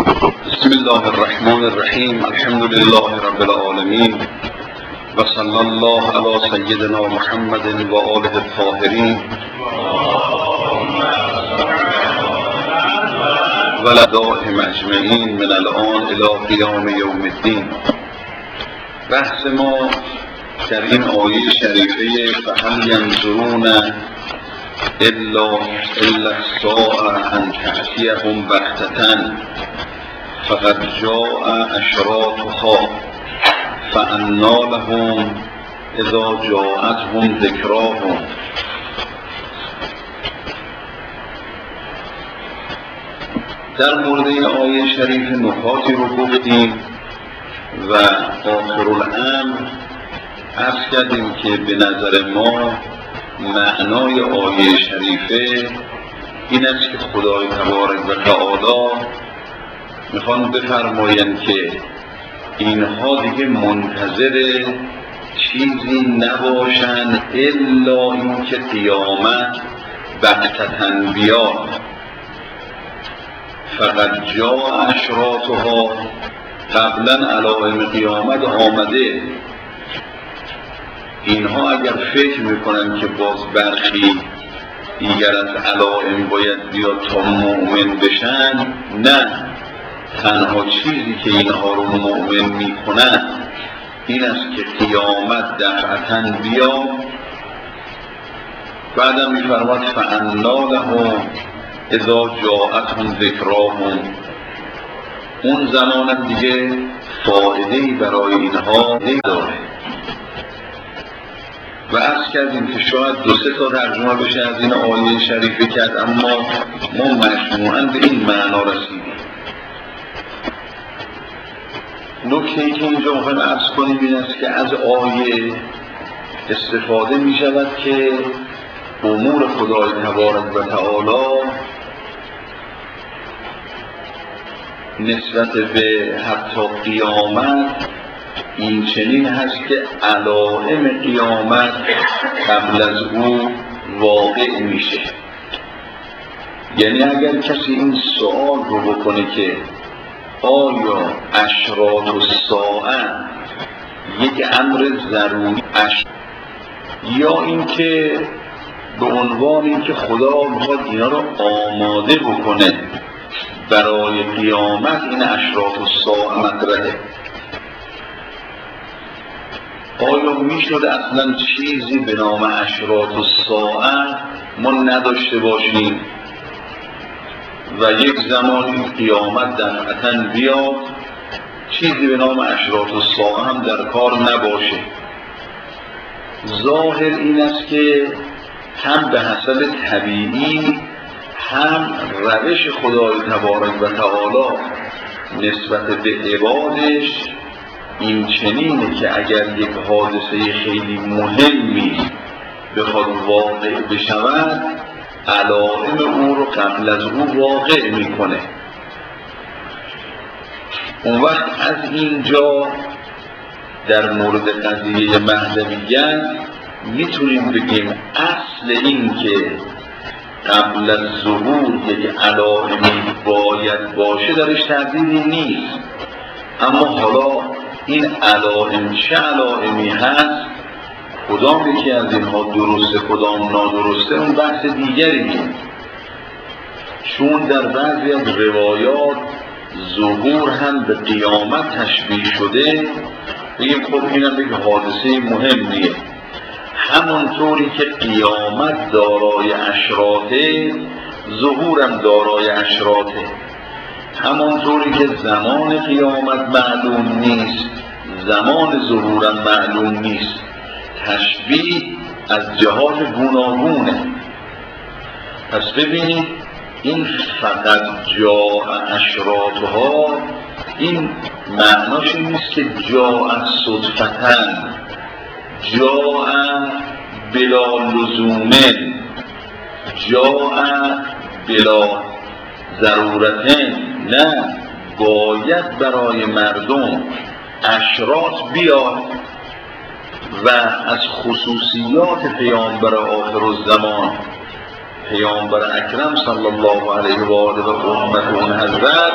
بسم الله الرحمن الرحیم. الحمد لله رب العالمین و صلی الله علی سیدنا محمد و آله الطاهرین و لدائهم اجمعین من الان الی قیام یوم الدین. بحث ما در این آیه شریفه فهل ینظرون الا الساعة ان تأتیهم بغتة فقد جاء اشراطها فأنی لهم اذا جاءتهم ذکراهم. در مورد این آیه شریف نکاتی رو گفتیم و آخرالامر عرض کردیم که به نظر ما معنای آیه شریفه این است که خدای تبارک و تعالی میخوان بفرمایند که اینها دیگه منتظر چیزی نباشند الا این که قیامت بغتة بیاد. فقد جاء اشراطها، قبلا علائم قیامت آمده. اینها اگر فکر میکنن که باز برخی دیگر از علائم باید بیاد تا مؤمن بشن، نه، تنها چیزی که اینها رو مؤمن میکنن این است که قیامت دفعتاً بیاد. بعدم میفرماد فأنی لهم اذا جاءتهم ذکراهم. اون زمان دیگه فایده‌ای برای اینها نداره. و عرض کردیم که شاید دو سه تا ترجمه بشه از این آیه شریفه کرد، اما ما مجموعاً به این معنا رسیدیم. نکته‌ای که اینجا می‌خوایم عرض کنیم این است که از آیه استفاده می‌شود که امور خدای تبارک و تعالی نسبت به حتی قیامت این چنین هست که علائم قیامت قبل از او واقع میشه. یعنی اگر کسی این سوال رو بکنه که آیا اشراط الساعه یک امر ضروری یا اینکه به عنوان اینکه خدا میخواد اینا رو آماده بکنه برای قیامت، این اشراط الساعه مطرحه. آیا میشد اصلا چیزی به نام اشراط الساعه ما نداشته باشیم و یک زمانی قیامت دفعتاً بیاد چیزی به نام اشراط الساعه هم در کار نباشه؟ ظاهر این است که هم به حسب طبیعی هم روش خدای تبارک و تعالی نسبت به عبادش این چنینه که اگر یک حادثه خیلی مهمی بخواد واقع بشود علائم او رو قبل از او واقع میکنه. اون وقت از اینجا در مورد قضیه مهدویت میتونیم بگیم اصل این که قبل از ظهور یک علائمی باید باشه درش تردیدی نیست، اما حالا این علائم چه علائمی هست، کدام یکی از اینها درسته کدام نادرسته، اون بحث دیگریه. چون در بعضی از روایات ظهور هم به قیامت تشبیه شده، بگیم خب اینم یک حادثه مهمیه. همونطوری که قیامت دارای اشراطه، ظهورم دارای اشراطه. همونطوری که زمان قیامت معلوم نیست، زمان ظهورم معلوم نیست. تشبیه از جهات گوناگونه. پس ببینید این فقط جاء اشراطها، این معناش این نیست که جاء صدفتاً، جاء بلا لزوم، جاء بلا ضرورتن. نه، باید برای مردم اشراط بیاد و از خصوصیات پیامبر آخر الزمان پیامبر اکرم صلی الله علیه و آله و امت اون حضرت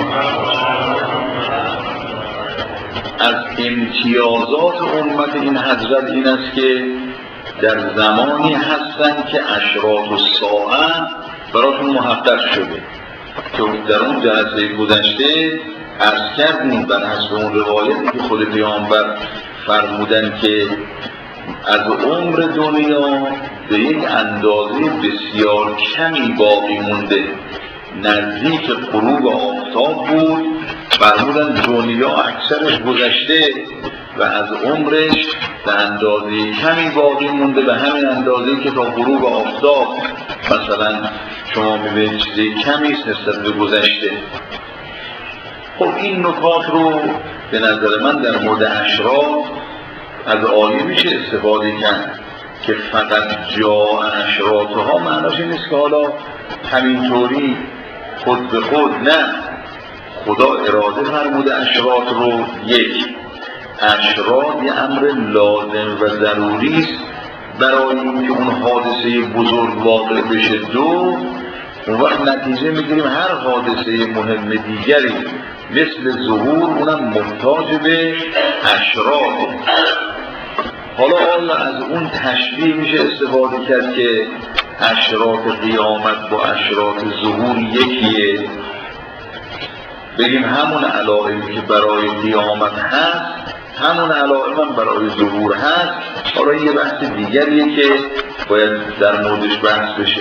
از امتیازات امت این حضرت این است که در زمانی هستند که اشراط الساعه براتون محقق شده که در اون جلسه گذشته عرض کردیم بر حسب اون روایتی که خود پیامبر فرمودن که از عمر دنیا به یک اندازه بسیار کمی باقی مونده، نزدیک غروب آفتاب بود. فرمودن دنیا اکثرش گذشته و از عمرش به اندازه کمی باقی مونده، به همین اندازه که تا غروب آفتاب مثلا شما میبینید چیزی کمی است نسبت به گذشته. خب این نکات رو به نظر من در مورد اشراط از آیه میشه استفاده کرد که فقط جا اشراطها معناش این نیست که حالا همینطوری خود به خود، نه، خدا اراده فرموده اشراط رو. یک، اشراط یه امر لازم و ضروری است برای اینکه اون حادثه بزرگ واقع بشه. دو، اون وقت نتیجه میگیریم هر حادثه مهم دیگری مثل ظهور اونم محتاج به اشراط. حالا از اون تشبیه میشه استفاده کرد که اشراط قیامت با اشراط ظهور یکیه، بگیم همون علائمی که برای قیامت هست همون علائم هم برای ظهور هست. حالا یه بحث دیگریه که باید در موردش بحث بشه.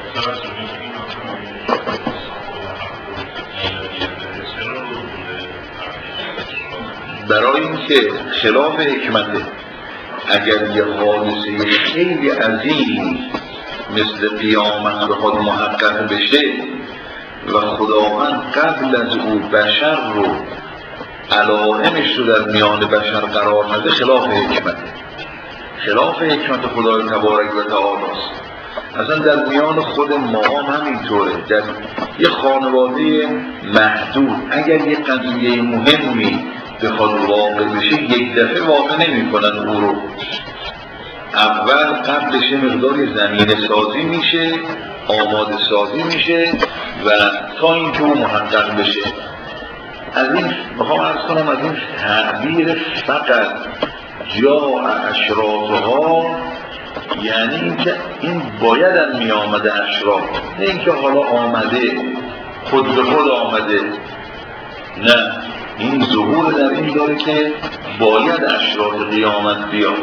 برای اینکه خلاف حکمته، اگر یه حادثه خیلی عظیم مثل قیامت بخواد محقق بشه و خداوند قبل از او بشر رو علائمش رو در میان بشر قرار نده، خلاف حکمته، خلاف حکمت خدای تبارک و تعالی است. اصلا در میان خود ما هم همینطوره. در یه خانواده محدود اگر یه قضیه مهمی بخواد واقع بشه یک دفعه واقع نمی کنن او رو. اول قبلش مقداری زمینه سازی میشه، آماده سازی میشه و تا اینکه او محقق بشه. از این بخوام عرض کنم از این تعبیر فقط جا اشراطها یعنی اینکه این باید هم می آمده اشراط، نه اینکه حالا آمده خود به خود آمده، نه، این ظهور در این داره که باید اشراط قیامت بیاد.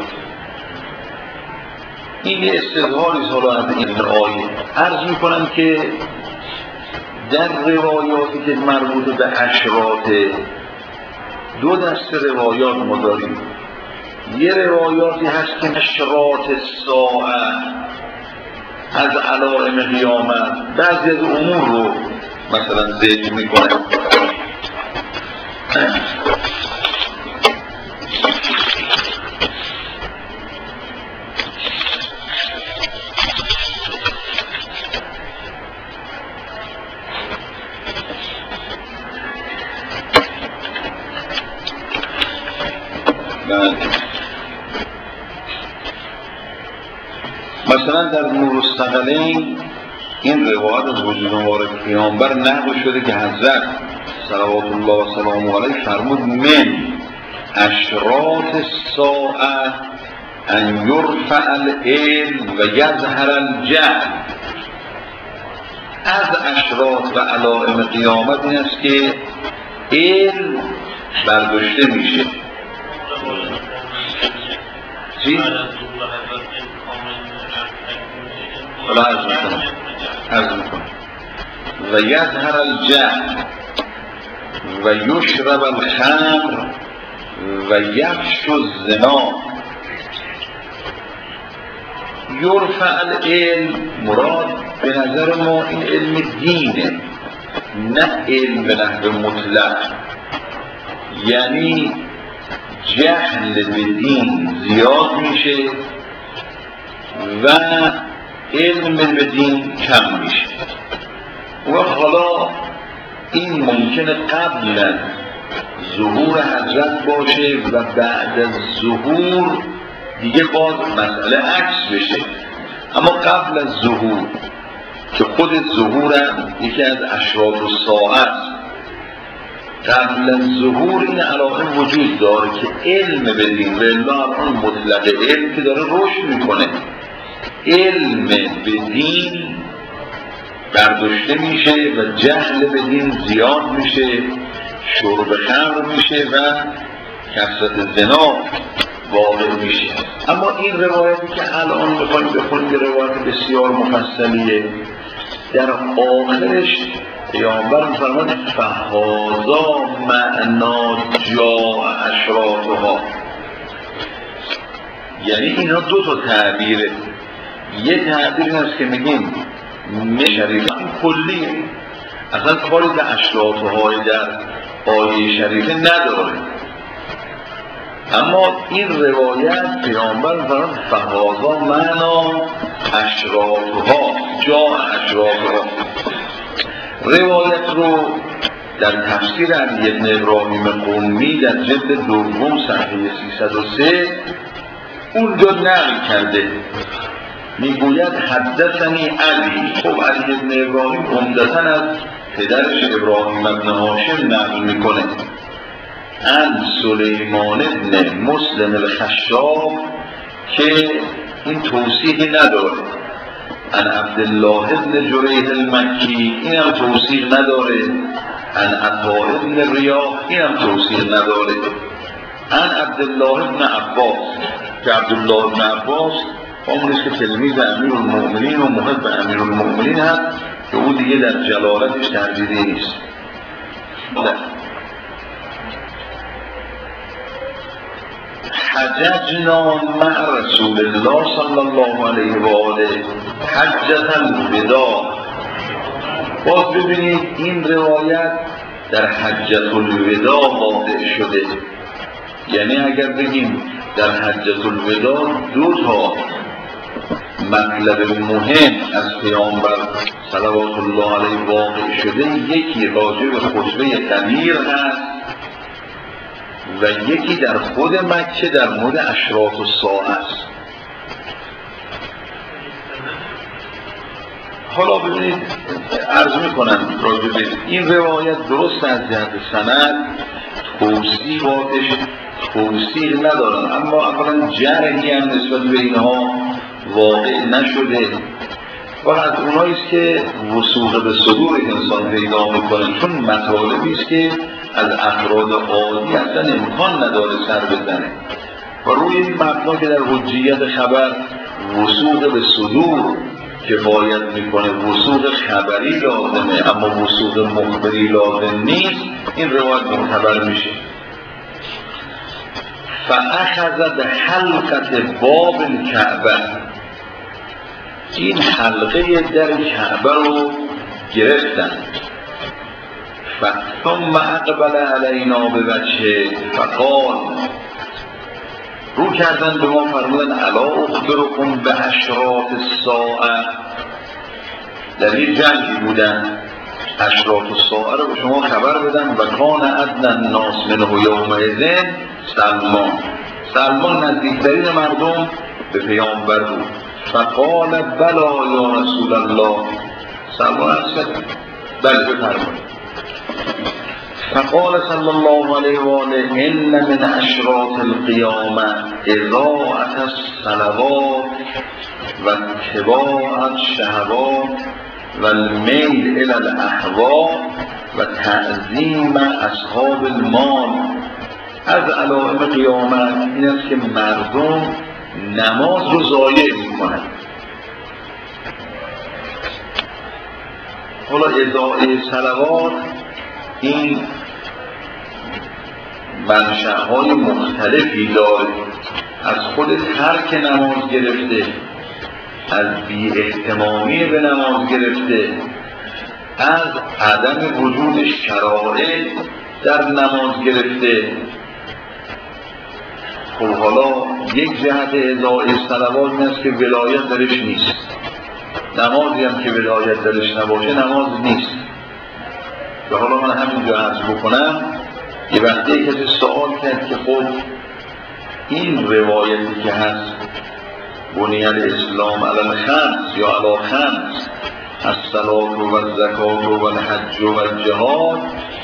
این یه استظهاری حالا از این آیه. عرض میکنم که در روایاتی که مربوط به اشراط دو دسته روایات ما داریم. یه روایاتی هست که اشراط الساعه از علائم قیامت بعضی از امور رو مثلا ذکر میکنه. مثلا در نورالثقلین این روایت از وجود مبارک پیامبر نقل شده که حضرت صلوات الله و سلامه علیه فرمود من اشراط الساعه ان یرفع العلم و یظهر الجهل. از اشراط و علائم قیامت این است که علم برداشته میشه. چی؟ عرض میکنم و یظهر الجهل و یشرب الخمر و یفشو الزنا. یرفع العلم مراد به نظر ما این علم دینه، نه علم به نحو مطلق، یعنی جهل به دین زیاد میشه و علم به دین کم میشه. و حالا این ممکنه قبل از ظهور حضرت باشه و بعد از ظهور دیگه باز مسئله عکس بشه. اما قبل از ظهور که خود ظهورم یکی از اشراط الساعه است. قبل از ظهور این علائم وجود داره که علم بدین و اون مطلق علم که داره رشد میکنه، علم بدین برداشته میشه و جهل بدین زیاد میشه، شرب خمر میشه و کثرت زنا واقع میشه. اما این روایتی که الان میخوایم بخونیم روایت بسیار مفصلیه، در آخرش پیامبر می‌فرماید فهذا معنا جاء اشراطها، یعنی اینا دو تا تعبیره. یه تعبیر این است که میگیم شریفه کلیه، اصلا کاری به اشراطهای در آیه شریفه نداره. اما این روایت پیامبر می‌فرماید فهذا معنا اشراطها جاء اشراطها. روایت رو در تفسیر علی بن ابراهیم قمی در جلد دوم صفحه 303 اونجا نقل کرده، میگوید حدثنی علی. خب علی بن ابراهیم عمدتاً از پدرش ابراهیم بن هاشم نقل میکنه، عن سلیمان بن مسلم الخشاب که این توصیحی نداره، عن عبدالله بن جریح المکی این هم توصیح نداره، عن عطاء بن ریاح این هم توصیح نداره، عن عبدالله بن عباس که عبدالله بن عباس همونیست که تلمیذ امیرالمؤمنین و محب امیرالمؤمنین هست که او دیگه در جلالتش تردیدی نیست. حججنا مع رسول الله صلی الله علیه و آله حجة الوداع. باز ببینید این روایت در حجة الوداع واقع شده، یعنی اگر بگیم در حجة الوداع دو تا مطلب مهم از پیامبر صلوات الله علیه واقع شده، یکی راجع به خطبه قدیر هست و یکی در خود مکه در مورد اشراط الساعه است. حالا ببینید عرض میکنم راجع به این روایت درست از جهت سند توصیح ندارن، اما اولا جرحی هم نسبت به اینها واقع نشده و از اونایی است که وثوق به صدور انسان پیدا میکنه، چون مطالبی است که از افراد عادی اصلا امکان نداره سر بزنه و روی این مبنا که در حجیت خبر وثوق به صدور کفایت میکنه، وثوق خبری لازمه اما وثوق مخبری لازم نیست، این روایت معتبر میشه. فاخذ بحلقة باب الکعبه، این حلقه در کعبه رو گرفتن. ثم اقبل علینا بوجهه فقال، رو کردن به ما فرمودن الا اخبرکم به اشراط الساعه، در یک جنگی بودن، اشراط الساعه رو به شما خبر بدن. و کان ادنی الناس منه یومئذ سلمان نزدیکترین مردم به پیامبر بود. فقال بلا یا رسول الله، سلمان اصلا بله بفرمایید. فقال صلی الله علیه و آله ان من اشراط القیامه اضاعة الصلوات و اتباع الشهوات و المیل الی الاهواء و تعظیم اصحاب المال. از علائم قیامت این است که مردم نماز رو ضایع میکنن. حالا اضاعه صلوات این منشأهای مختلفی داره، از خود ترک نماز گرفته، از بی اهتمامی به نماز گرفته، از عدم وجود شرائع در نماز گرفته. خب حالا یک جهت اضاعه صلوات این است که ولایت درش نیست، نمازی هم که ولایت درش نباشه نماز نیست. و حالا من همینجا عرض بکنم، یه وقتی کسی سوال کرد که خب این روایتی که هست بنی الاسلام علی الخمس یا علی خمس، الصلاة و الزکات و الحج و الجهاد.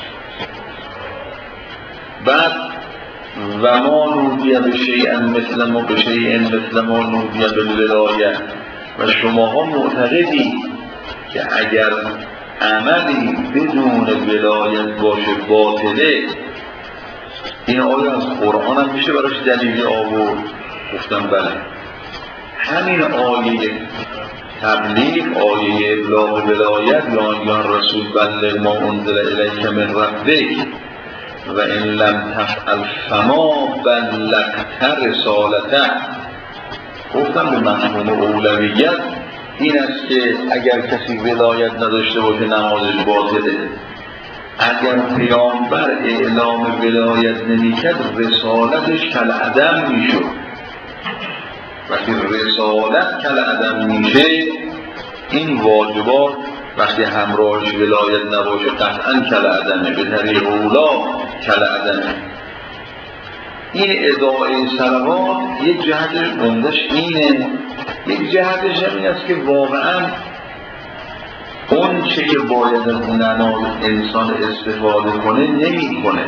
بعد و ما نودی به شیء مثل ما نودی بالولایه، و شماها معتقدی که اگر عملی بدون ولایت باشه باطله. این آیه از قرآن هم میشه براش دلیلی آورد؟ گفتم بله. همین آیه تبلیغ، آیه ابلاغ ولایت، یا رسول بلغ ما انزل الیک من ربک و ان لم تفعل فما بلغت رسالته. گفتم به مفهوم اولویت این است که اگر کسی ولایت نداشته باشه نمازش باطله. اگر پیامبر اعلام ولایت نمی‌کرد رسالتش کالعدم میشد. وقتی رسالت کالعدم میشه، این واجبات وقتی همراهش ولایت نباشه قطعا کالعدمه، به طریق اولا کالعدمه. این ادعای صلوات یک جهتش عمدش اینه، یک جهتش هم این است که واقعا اون چه که باید از نماز انسان استفاده کنه نمی کنه.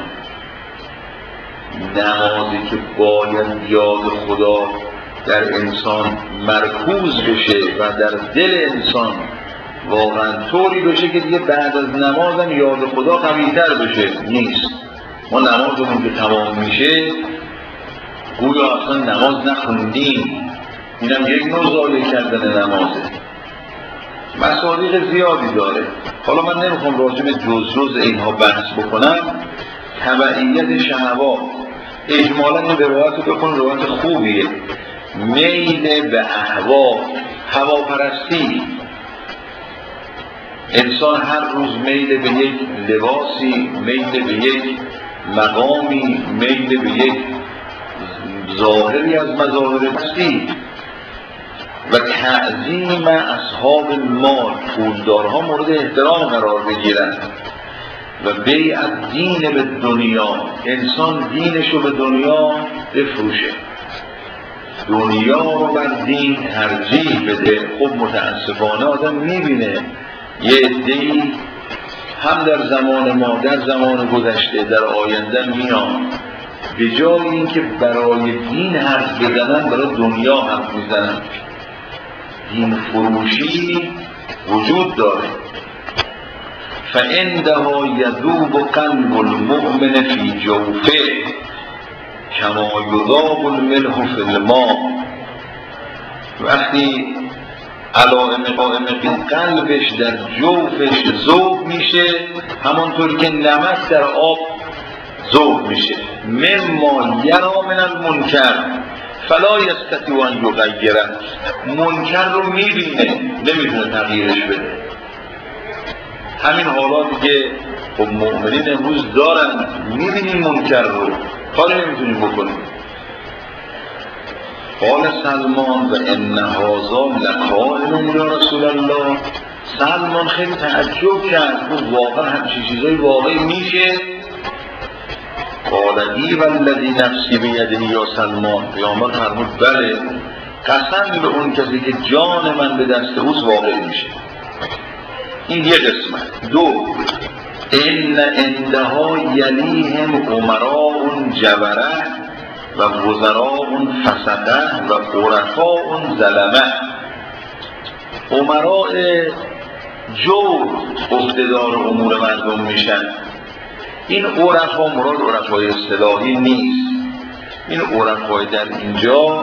نمازی که باید یاد خدا در انسان مرکوز بشه و در دل انسان واقعا طوری بشه که دیگه بعد از نماز هم یاد خدا قوی‌تر بشه، نیست. ما نمازمون که تمام میشه گویا اصلا نماز نخوندیم. اینم یک نوع ضایع کردن نمازه. مصادیق زیادی داره. حالا من نمیخوام راجع به جز اینها بحث بکنم. تبعیت شهوات، اجمالا این روایت رو بکن، روایت خوبیه. میل به اهوا، هواپرستی. انسان هر روز میل به یک لباسی، میل به یک مقامی، میل به یک ظاهری از مظاهر پستی و تعظیم اصحاب المال، پولدارها مورد احترام قرار بگیرن و بیعت دین به دنیا، انسان دینشو به دنیا بفروشه، دنیا رو بر دین ترجیح بده. خب متاسفانه آدم میبینه یه عده‌ای هم در زمان ما، در زمان گذشته، در آینده میان به جای اینکه برای دین حرف بزنن برای دنیا حرف میزنن. دین فروشی وجود داره. فعندها یذوب قلب المؤمن فی جوفه کما یذاب الملح فی الماء. وقتی علائم قلبش در جوفش ذوب میشه، همانطور که نمک در آب ذوب میشه. مما یرا من المنکر فلا یستطیع ان یغیره. منکر رو میبینه نمیتونه تغییرش بده. همین حالاتی که خب مؤمنین امروز دارن، میبینیم منکر رو، کاری نمیتونیم بکنیم. قال سلمان و ان هذا لکائن یا رسول الله. سلمان خیلی تعجب کرد، گفت واقعا همچین چیزایی واقعی میشه؟ قال ای والذی نفسی بیده یا سلمان. پیامبر فرمود بله، قسم به اون کسی که جان من به دست اوست واقعی میشه. این یه قسمت. دو، ان عندها یلیهم امراء جبره و وزراء فسقه و عرفاء ظلمه. امراء جور عهده‌دار امور مردم میشن. این عرفا مراد عرفای اصطلاحی نیست. این عرفای در اینجا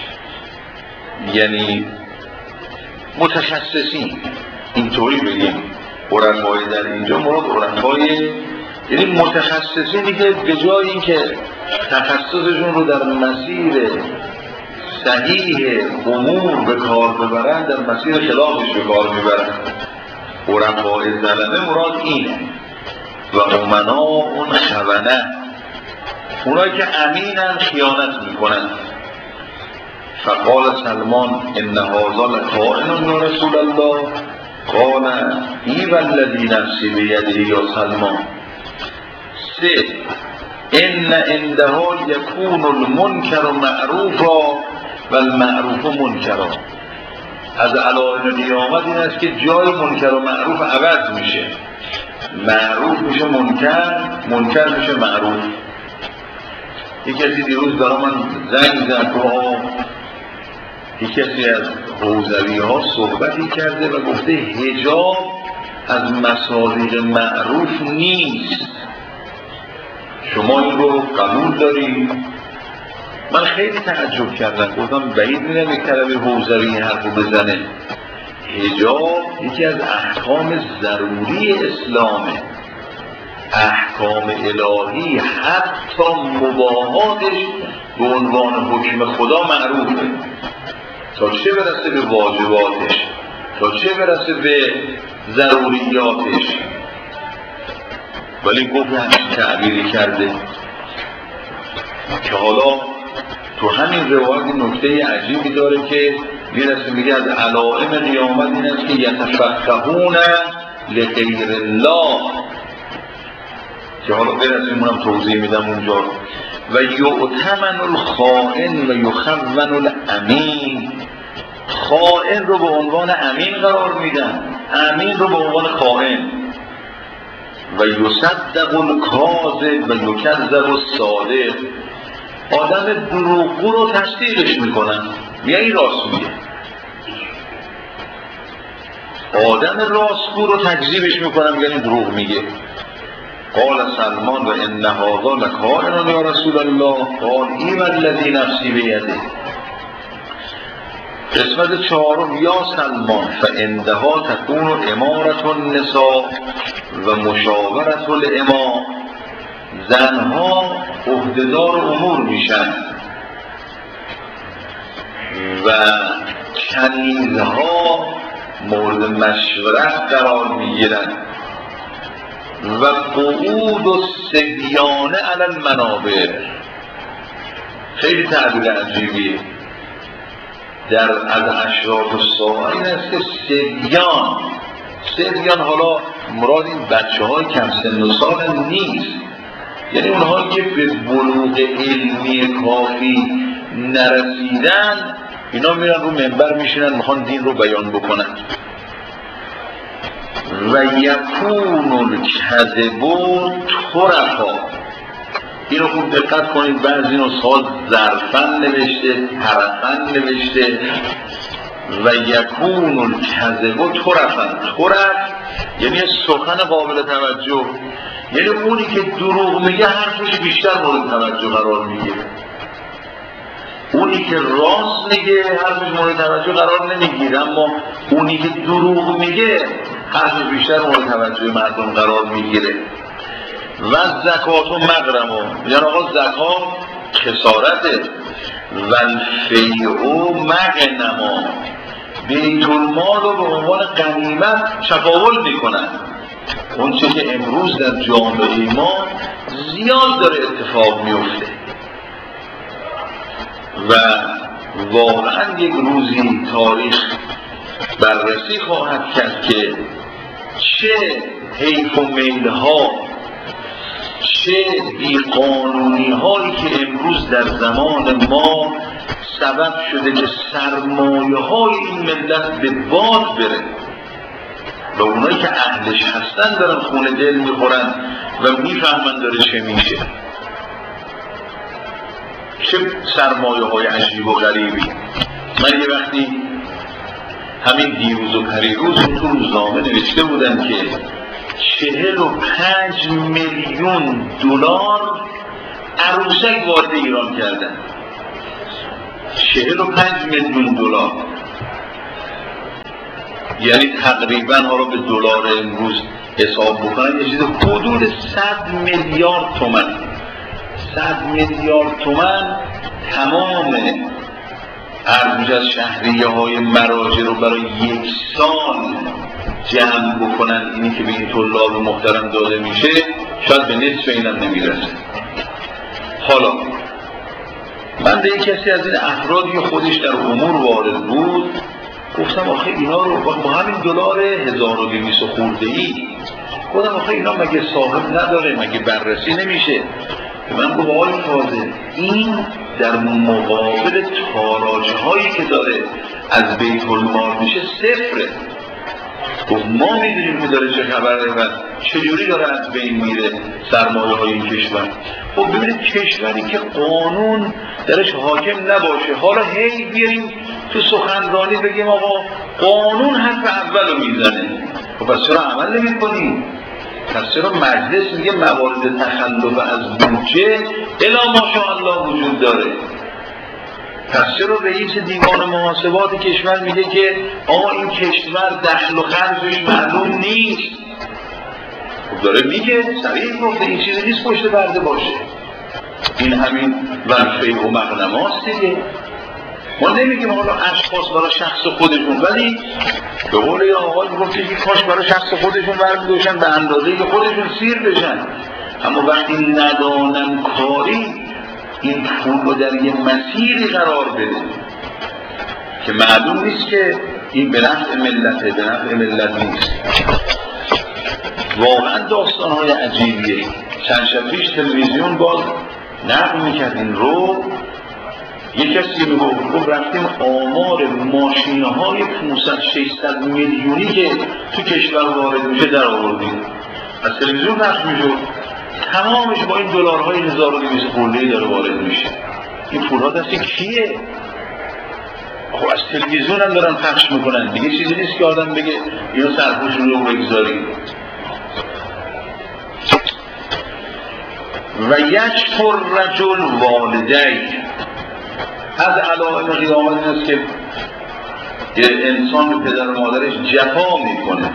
یعنی متخصصین، اینطوری بگیم. عرفای در اینجا مراد عرفای یعنی متخصصینی که به جای اینکه تخصصشون رو در مسیر صحیح امور به کار ببرن، در مسیر خلافش به کار میبرن. عرفای ظلمه مراد اینه. و امنا اون خونه، اونایی که امینن خیانت میکنن. فقال سلمان ان هذا لکائن یا رسول الله. قال ای والذی نفسی بیده یا سلمان. سه، ان عندها یکون المنکر معروفا و المعروف منکرا. از علائم قیامت این است که جای منکر و معروف عوض میشه، معروف میشه منکر، منکر میشه معروف. یک کسی دیروز برای من زنگ زد یک کسی از حوزوی ها صحبتی کرده و گفته حجاب از مصادیق معروف نیست، شما این رو قبول دارید؟ من خیلی تعجب کردم، گفتم بعید میدم یک طرف حوزوی این حرف رو بزنه. حجاب یکی از احکام ضروری اسلامه، احکام الهی، حتی مباحاتش به عنوان حکم خدا معروفه، تا چه برسه به واجباتش، تا چه برسه به ضروریاتش. ولی گفت همین تعبیری کرده که حالا تو همین روایت نکته عجیبی داره که میرسه میگه از علائم قیامت این است که یتفقهون لغیر الله، که حالا برسیم اونم توضیح میدم اونجا. و یؤتمن الخائن و یخون الامین، خائن رو به عنوان امین قرار میدن، امین رو به عنوان خائن. و یصدق الکاذب و یکذب الصادق، آدم دروغگو رو تصدیقش میکنن، یعنی راست میگه. آدم راستگو رو تکذیبش میکنن، یعنی دروغ میگه. قال سلمان و ان هذا لکائن یا رسول الله، قال ای والذی نفسی بیده. قسمت چهارم، یا سلمان فعندها تکون امارت النساء و مشاورت الامام، زنها عهدهدار امور میشن و کنیزها مورد مشورت قرار میگیرن. و قعود الصبیانه علی المنابر، خیلی تعبیر عجیبیه. در از اشراط الساعه این است که صبیان حالا مراد این بچه های کم سن و سال نیست، یعنی اونهایی که به بلوغ علمی کافی نرسیدن، اینا میرن رو منبر میشینن میخوان دین رو بیان بکنن. و یکون الکذب طرفا، اینو خوب دقت کنید، بعضی نسخات ظرفن نوشته، طرفن نوشته. و یکون الکذب طرفا، طرف یعنی سخن قابل توجه، یعنی اونی که دروغ میگه حرفش بیشتر مورد توجه قرار میگیره، اونی که راست میگه حرفش مورد توجه قرار نمیگیره، اما اونی که دروغ میگه حرفش بیشتر مورد توجه مردم قرار میگیره. و زکات و مغرمو، یعنی آقا زکات خسارته. و الفیع مغنما، بیت المال رو به عنوان غنیمت تفاول میکنن. اون چه که امروز در جامعه ما زیاد داره اتفاق میفته و واقعا یک روزی تاریخ بررسی خواهد کرد که چه حیف و میلها، چه بیقانونی هایی که امروز در زمان ما سبب شده که سرمایه های این ملت به باد بره و اونایی که اهلش هستن دارن خون دل میخورن و میفهمن داره چه میشه. چه سرمایه های عجیب و غریبی. من یه وقتی همین دیروز و پریروز تو روزنامه نوشته بودم که 45 میلیون دلار عروسک وارد ایران کردن. 45 میلیون دلار، یعنی تقریبا حالا به دلار امروز حساب بکنن یه چیز حدود 100 میلیارد تومان. 100 میلیارد تومان تمام اربوز از شهریه های مراجع رو برای یک سال جمع بکنن، اینی که به این طلاب محترم داده میشه شاید به نصف اینم نمیرسه. حالا من به یک کسی از این افرادی خودش در امور وارد بود گفتم آخه اینا رو با همین دلار 1200 خورده ای، گفتم آخه اینا مگه صاحب نداره، مگه بررسی نمیشه؟ من گفت آقای فاضل این در مقابل تاراج هایی که داره از بیت المال میشه صفره. گفت ما میدونیم که داره چه خبره و چجوری داره از بین میره سرمایه های این کشور. خب ببینید کشوری که قانون درش حاکم نباشه، حالا هی بیاریم تو سخنرانی بگیم آقا قانون حرف اولو میزنه، خب پس چرا عمل نمی کنیم؟ پس چرا مجلس میگه موارد تخلف از بودجه الا ماشاءالله وجود داره؟ پس چرا رئیس دیوان محاسبات کشور میگه که آقا این کشور دخل و خرجش معلوم نیست؟ خب داره میگه صریح گفته این چیزی نیست پشت پرده باشه، این همین ونفیع و مغنماست دیگه. ما نمیگیم حالا اشخاص برای شخص خودشون، ولی به قول یه آقای گفته که کاش برای شخص خودشون برمی‌داشتن به اندازه که خودشون سیر بشن، اما وقتی ندانن کاری این پول رو در یه مسیری قرار بده که معلوم نیست که این به نفع ملته، به نفع ملت نیست. واقعا داستان‌های عجیبیه. چند شب پیش تلویزیون باز نقل می‌کرد این رو، یک کسی میگفت رفتیم آمار ماشین‌های 500-600 میلیونی که تو کشور وارد میشه در آوردیم، از تلویزیون نقل میشد، تمامش با این دلارهای 1200 خرده‌ای داره وارد میشه. این پول‌ها دست کیه؟ خب از تلویزیون هم دارن پخش میکنن دیگه، چیزی نیست که آدم بگه اینو سرپوشون رو بگذاریم. و یشکر رجل والدی، از علائم قیامت این است که انسان به پدر و مادرش جفا میکنه،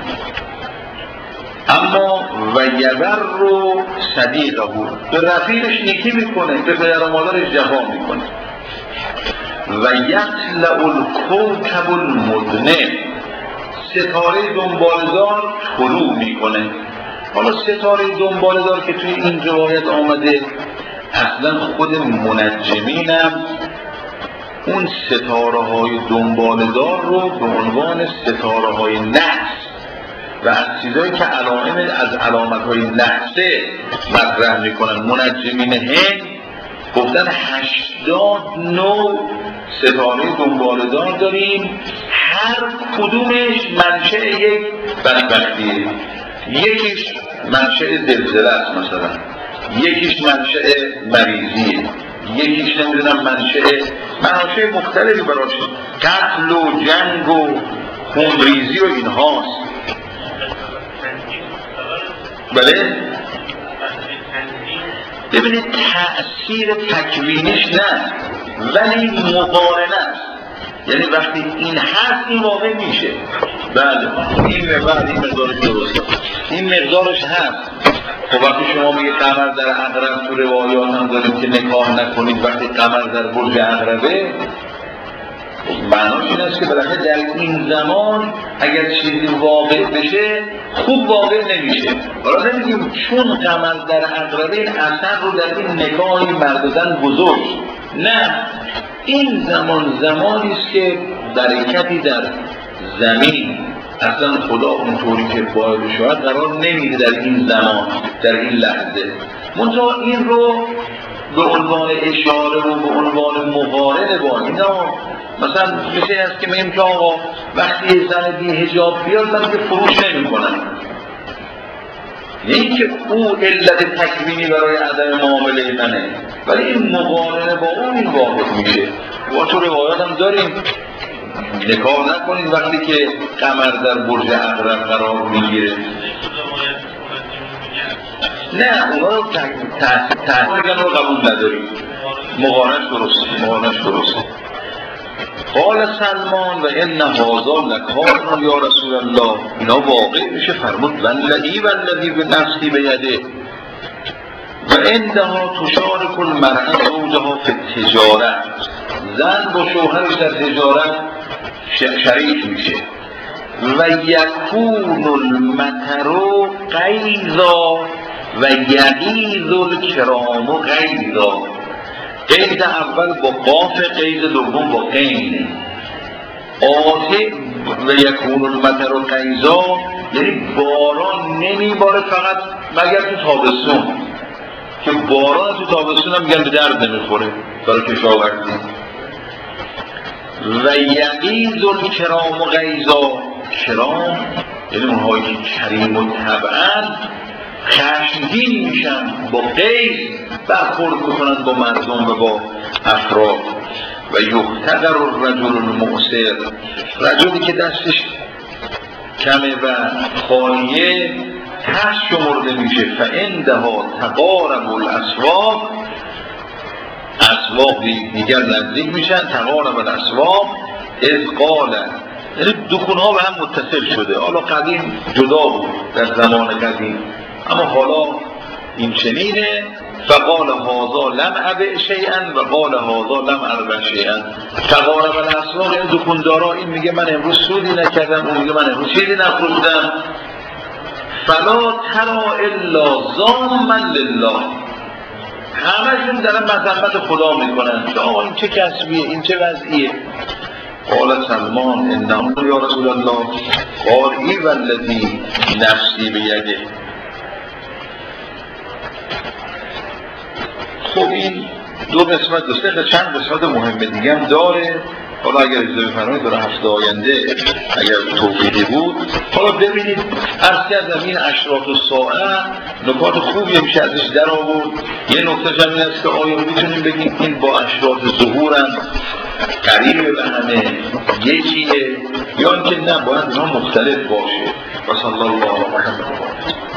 اما و یبر رو صدیقه بود، به رفیقش نیکی میکنه، به پدر و مادرش جفا میکنه. و یطلع الکوکب المدنم، ستاره دنبالدار طلوع میکنه. حالا ستاره دنبالدار که توی این روایت آمده، اصلا خود منجمینم اون ستاره های دنبالدار رو به عنوان ستاره های نحس و از چیزایی که از علامت های نحسه مطرح میکنن. منجمین هند گفتن 80 نوع ستاره دنبالدار داریم، هر کدومش منشأ یک بدبختیه. یکیش منشأ زلزله است مثلا، یکیش منشأ مریضیه، یکیش نمیدونم منشأ مختلفی براش، قتل و جنگ و خونریزی و اینهاست. بله؟ ببینید تأثیر تکوینیش نه، ولی مقارنه است. یعنی وقتی این هست این واقع میشه، بله این مقدارش درسته، این مقدارش هست. خب وقتی شما میگه قمر در عقرب، تو روایات هم داریم که نکاح نکنید وقتی قمر در برج عقربه، معناش این است که بالاخره در این زمان اگر چیزی واقع بشه خوب واقع نمیشه. حالا نمیگیم چون قمر در عقربه این اثر رو در این نکاحی مرد و زن بزرگ، نه، این زمان زمانی است که برکتی در زمین اصلا خدا اونطوری که باید شاید قرار نمیده در این زمان، در این لحظه. منتها این رو به عنوان اشاره و به عنوان مقارنه با اینا، مثلا مثل است که میگیم که آقا وقتی زن بی حجاب بیاد من که فروش نمی کنم، یعنی که او علت تکوینی برای عدم معامله منه، ولی این مقارنه با اون این واقع میشه. و تو روایات هم داریم نکاح نکنید وقتی که قمر در برج عقرب قرار میگیره. نه اونا رو تحصیل رو قبول نداریم، مقارنش درسته. قال سلمان و ان هذا لکان یا رسول الله، اینا واقع میشه. فرمود والذی به نفسی بیده و عندها تشارک المرأة زوجها فی التجارت، زن با شوهرش در تجارت شریک میشه. و یکون المطر غیظا و یغیظ الکرام غیظا، قید اول با قاف، قید دوم با قین. آته و یکون المطر غیظا یعنی باران نمیباره فقط مگر تو تابستون، که باران تو تابستون هم میگن به درد نمیخوره برای کشاورزی. و یغیظ الکرام و غیظا، کرام یعنی اونهایی که کریم و طبعا خشمگین میشن، با غیظ برخورد میکنن با مردم و با افراد. و یحتقر الرجل المعسر، رجلی که دستش کمه و خالیه هست شمرده میشه. فعندها تقارب الاسواق، اسواق دیگر نزدیک میشن. تقارب الاسواق اذ قال، یعنی دکونها به هم متصل شده. حالا قدیم جدا بود در زمان قدیم، اما حالا این چنینه. فقال هذا لم ابع شیئا و قال هذا لم اربح شیئا. تقارب الاسواق، این دکاندارا، این میگه من امروز سودی نکردم، اون میگه من امروز چیزی نفروختم. فلا ترى الا ضاما لله، همشون دارن مذمت خدا میکنن که آقا این چه کسبیه، این چه وضعیه. قال سلمان انه یا رسول الله قال ای والذی نفسی بیده. خب این دو قسمت داشته، چند قسمت مهم دیگه هم داره. حالا اگر اجازه بفرمایید داره هفته آینده اگر توفیقی بود. حالا ببینید عرض کردم این اشراط الساعه نکات خوبی میشه ازش در آورد. یه نکته این است که آیا میتونیم بگیم این با اشراط ظهور هم قریب به همه یکیه، یا اینکه نه باید اینا مختلف باشه. و صلی الله علیه و محمد.